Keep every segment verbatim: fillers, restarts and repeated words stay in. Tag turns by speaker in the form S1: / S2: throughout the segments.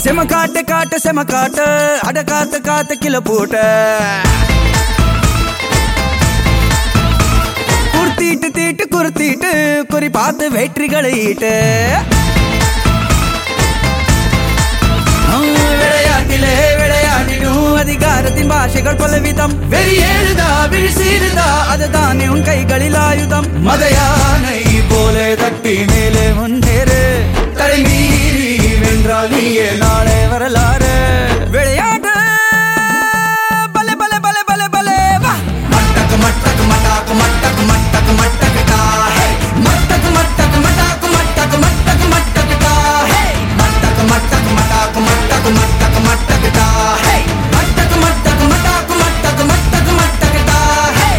S1: செம காட்டு காட்டு செம காட்டு அட காத்து காத்து கில போட்ட குர்த்திட்டு தீட்டு குர்த்திட்டு குறி பார்த்து வெற்றிகளை ஈட்டு விளையாட்டிலே விளையாடிடும் அதிகாரத்தின் பாஷைகள் பலவிதம் வெளியேறுதா விழிசீருதா அதுதானே உன் கைகளில் ஆயுதம் மதையானை போல தட்டி மேலே முன்னேறு தலைமீறி வென்றால் நீயே நாளே வரலாறு விளையாட்டு பல பல பல பல பல வா மட்டக்கு மட்டக்கு மட்டாக்கு மட்டக்கு மட்டக்கு மட்டக்கு டா ஹே மட்டக்கு மட்டக்கு மட்டாக்கு மட்டக்கு மட்டக்கு மட்டக்கு டா ஹே மட்டக்கு மட்டக்கு மட்டாக்கு மட்டக்கு மட்டக்கு மட்டக்கு டா ஹே மட்டக்கு மட்டக்கு மட்டாக்கு மட்டக்கு மட்டக்கு மட்டக்கு டா ஹே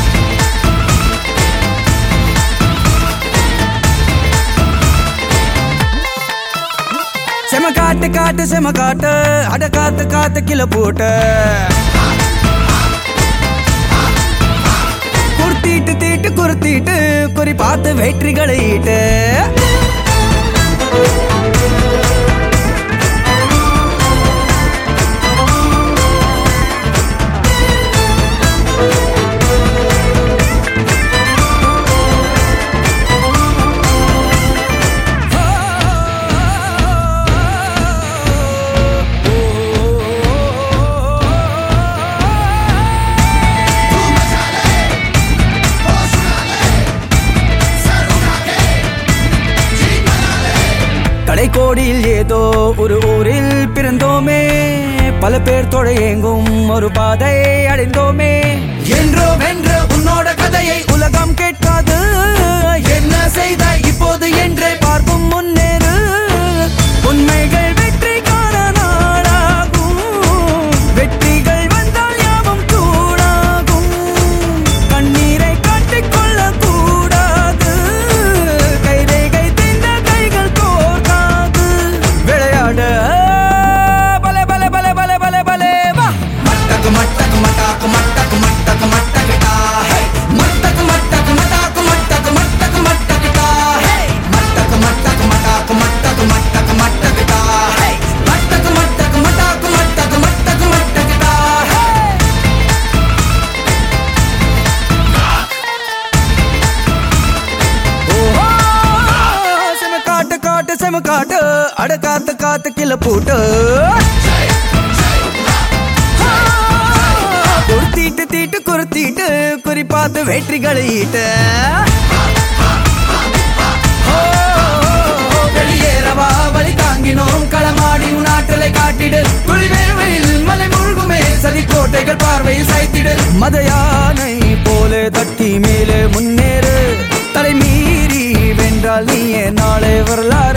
S1: செம காட்டு காட்டு செம காட்டு அட காத்து காத்து கில போட்ட குர்த்திட்டு தீட்டு குர்த்திட்டு குறி பார்த்து வெற்றிகளை ஈட்டு கடைக்கோடியில் ஏதோ ஒரு ஊரில் பிறந்தோமே பல பேர் தொழையெங்கும் ஒரு பாதை அடைந்தோமே என்றோ வென்ற உன்னோட கதையை உலகம் கேட்காது என்ன செய்தாய் இப்போது என்றே பார்க்கும் முன்னேறு உண்மைகள் வெற்றி காண நாளாகும் வெற்றிகள் வந்தால் யாவும் கூடாகும் கண்ணீரை காட்டிக்கொள்ள கூடாது கைரேகை திந்த கைகள் கோர்க்காது விளையாட பல பல பல பல பல பல வா மட்டக்கு மட்டக்கு மட்டாக்கு மட்டக்கு மட்டக்கு மட்டக்கு டா ஹே மட்டக்கு மட்டக்கு மட்டாக்கு மட்டக்கு மட்டக்கு மட்டக்கு டா ஹே மட்டக்கு மட்டக்கு மட்டாக்கு மட்டக்கு மட்டக்கு மட்டக்கு டா ஹே மட்டக்கு மட்டக்கு மட்டாக்கு மட்டக்கு மட்டக்கு மட்டக்கு டா ஹே ஓஹோ செம காட்டு காட்டு செம காட்டு அட காத்து காத்து கில போட்டு குர்த்திட்டு தீட்டு குர்த்திட்டு குறி பார்த்து வெற்றிகளை ஈட்டு வெளியேறவா வழி தாங்கினோம் களமாடி உன் ஆற்றலை காட்டிடு துளிவேவையில் மலை முழுகுமே சதி கோட்டைகள் பார்வையில் சாய்த்திடு மதையானை போல தட்டி மேலே முன்னேறு தலைமீறி வென்றால் நீயே நாளே வரலாறு